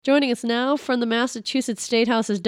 Joining us now from the Massachusetts State House is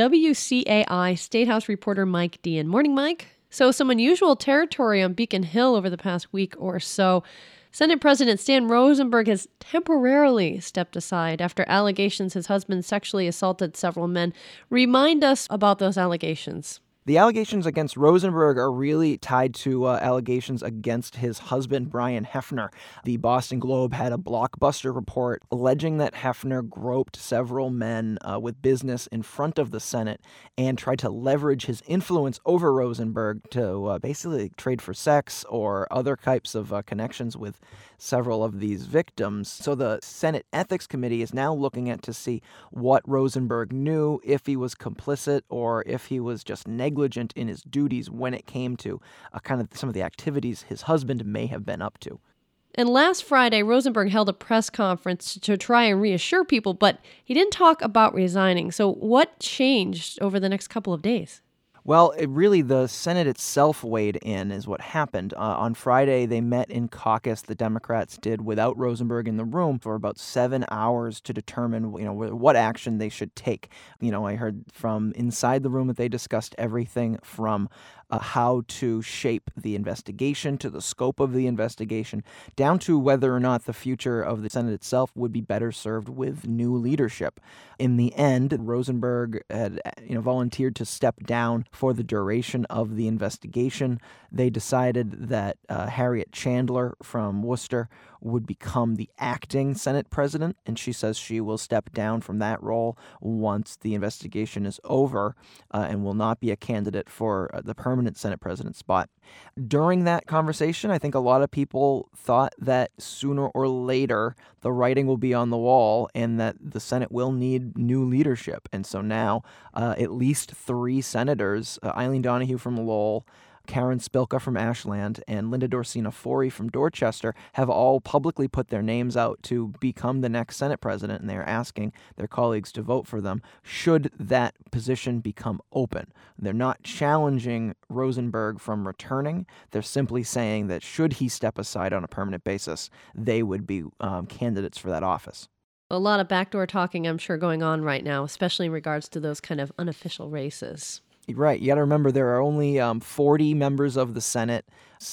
WCAI State House reporter Mike Dean. Morning, Mike. So some unusual territory on Beacon Hill over the past week or so. Senate President Stan Rosenberg has temporarily stepped aside after allegations his husband sexually assaulted several men. Remind us about those allegations. The allegations against Rosenberg are really tied to allegations against his husband, Brian Hefner. The Boston Globe had a blockbuster report alleging that Hefner groped several men with business in front of the Senate and tried to leverage his influence over Rosenberg to basically trade for sex or other types of connections with several of these victims. So the Senate Ethics Committee is now looking at to see what Rosenberg knew, if he was complicit or if he was just negligent in his duties when it came to kind of some of the activities his husband may have been up to. And last Friday, Rosenberg held a press conference to try and reassure people, but he didn't talk about resigning. So what changed over the next couple of days? Well, the Senate itself weighed in is what happened. On Friday, they met in caucus, the Democrats did, without Rosenberg in the room for about 7 hours to determine, what action they should take. I heard from inside the room that they discussed everything from how to shape the investigation to the scope of the investigation, down to whether or not the future of the Senate itself would be better served with new leadership. In the end, Rosenberg had volunteered to step down for the duration of the investigation. They decided that Harriet Chandler from Worcester would become the acting Senate president, and she says she will step down from that role once the investigation is over and will not be a candidate for the permanent Senate president spot. During that conversation, I think a lot of people thought that sooner or later the writing will be on the wall and that the Senate will need new leadership. And so now at least 3 senators, Eileen Donoghue from Lowell, Karen Spilka from Ashland, and Linda Dorsina-Forey from Dorchester have all publicly put their names out to become the next Senate president, and they're asking their colleagues to vote for them should that position become open. They're not challenging Rosenberg from returning. They're simply saying that should he step aside on a permanent basis, they would be candidates for that office. A lot of backdoor talking, I'm sure, going on right now, especially in regards to those kind of unofficial races. Right. You got to remember there are only 40 members of the Senate.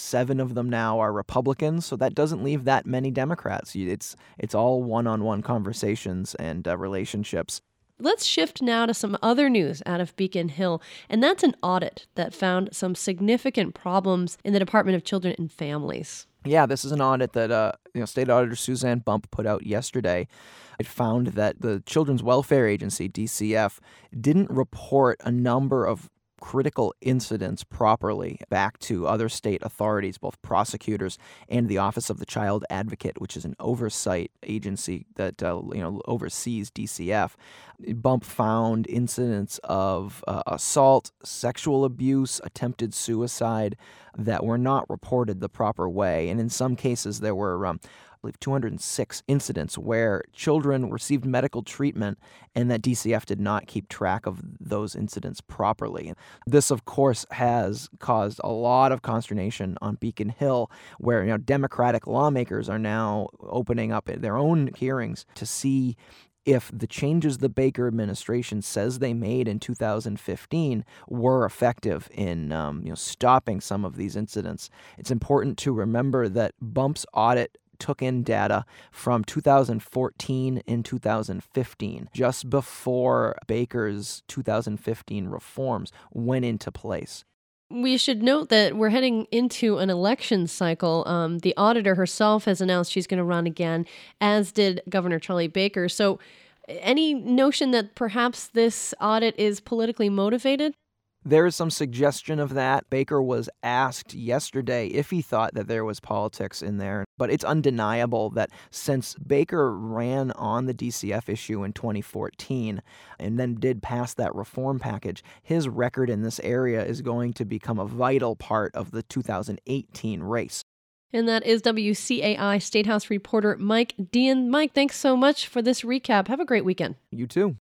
7 of them now are Republicans, so that doesn't leave that many Democrats. It's all one-on-one conversations and relationships. Let's shift now to some other news out of Beacon Hill, and that's an audit that found some significant problems in the Department of Children and Families. Yeah, this is an audit that State Auditor Suzanne Bump put out yesterday. It found that the Children's Welfare Agency, DCF, didn't report a number of critical incidents properly back to other state authorities, both prosecutors and the Office of the Child Advocate, which is an oversight agency that oversees DCF. Bump found incidents of assault, sexual abuse, attempted suicide that were not reported the proper way, and in some cases there were I believe 206 incidents where children received medical treatment and that DCF did not keep track of those incidents properly. This, of course, has caused a lot of consternation on Beacon Hill, where Democratic lawmakers are now opening up their own hearings to see if the changes the Baker administration says they made in 2015 were effective in stopping some of these incidents. It's important to remember that Bump's audit took in data from 2014 and 2015, just before Baker's 2015 reforms went into place. We should note that we're heading into an election cycle. The auditor herself has announced she's going to run again, as did Governor Charlie Baker. So any notion that perhaps this audit is politically motivated? There is some suggestion of that. Baker was asked yesterday if he thought that there was politics in there, but it's undeniable that since Baker ran on the DCF issue in 2014 and then did pass that reform package, his record in this area is going to become a vital part of the 2018 race. And that is WCAI State House reporter Mike Dean. Mike, thanks so much for this recap. Have a great weekend. You too.